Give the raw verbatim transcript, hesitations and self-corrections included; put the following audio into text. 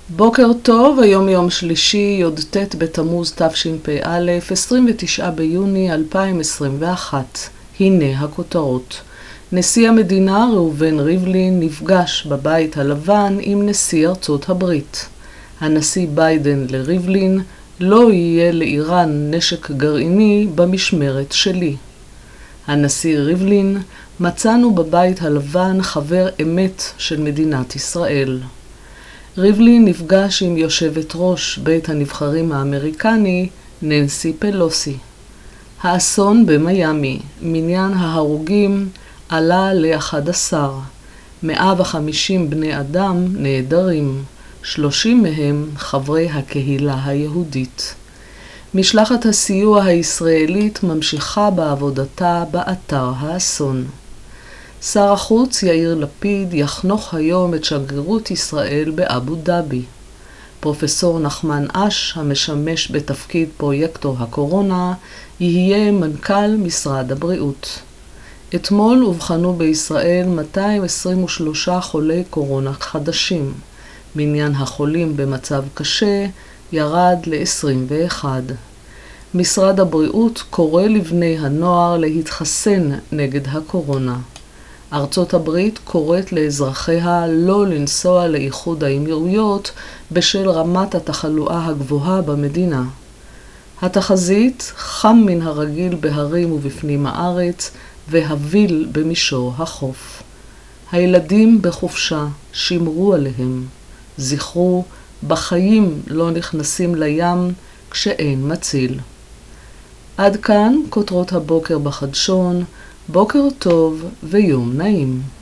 בוקר טוב, היום יום שלישי, י"ט בתמוז תשפ"א, עשרים ותשעה ביוני אלפיים עשרים ואחת. הנה הכותרות. נשיא המדינה ראובן ריבלין נפגש בבית הלבן עם נשיא ארצות הברית. הנשיא ביידן לריבלין, לא יהיה לאיראן נשק גרעיני במשמרת שלי. הנשיא ריבלין, מצאנו בבית הלבן חבר אמת של מדינת ישראל. ריבלין נפגש עם יושבת ראש בית הנבחרים האמריקני, ננסי פלוסי. האסון במיימי, מניין ההרוגים עלה ל-אחד עשר. מאה וחמישים בני אדם נעדרים, שלושים מהם חברי הקהילה היהודית. משלחת הסיוע הישראלית ממשיכה בעבודתה באתר האסון. שר החוץ יאיר לפיד יחנוך היום את שגרירות ישראל באבו דאבי. פרופסור נחמן אש, המשמש בתפקיד פרויקטור הקורונה, יהיה מנכ"ל משרד הבריאות. אתמול אובחנו בישראל מאתיים עשרים ושלושה חולי קורונה חדשים. מניין החולים במצב קשה ירד ל-עשרים ואחד. משרד הבריאות קורא לבני הנוער להתחסן נגד הקורונה. ארצות הברית קוראת לאזרחיה לא לנסוע לאיחוד האמירויות בשל רמת התחלואה הגבוהה במדינה. התחזית חם מן הרגיל בהרים ובפנים הארץ והביל במישור החוף. הילדים בחופשה, שמרו עליהם. זכרו, בחיים לא נכנסים לים כשאין מציל. עד כאן כותרות הבוקר בחדשון. בוקר טוב ויום נעים.